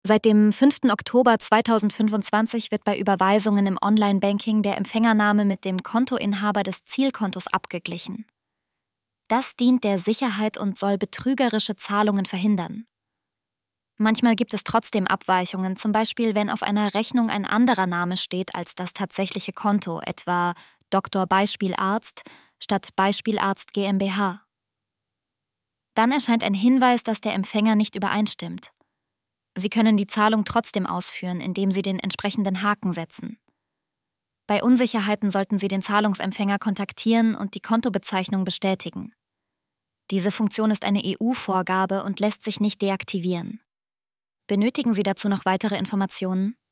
Seit dem 5. Oktober 2025 wird bei Überweisungen im Online-Banking der Empfängername mit dem Kontoinhaber des Zielkontos abgeglichen. Das dient der Sicherheit und soll betrügerische Zahlungen verhindern. Manchmal gibt es trotzdem Abweichungen, zum Beispiel wenn auf einer Rechnung ein anderer Name steht als das tatsächliche Konto, etwa Dr. Beispielarzt statt Beispielarzt GmbH. Dann erscheint ein Hinweis, dass der Empfänger nicht übereinstimmt. Sie können die Zahlung trotzdem ausführen, indem Sie den entsprechenden Haken setzen. Bei Unsicherheiten sollten Sie den Zahlungsempfänger kontaktieren und die Kontobezeichnung bestätigen. Diese Funktion ist eine EU-Vorgabe und lässt sich nicht deaktivieren. Benötigen Sie dazu noch weitere Informationen?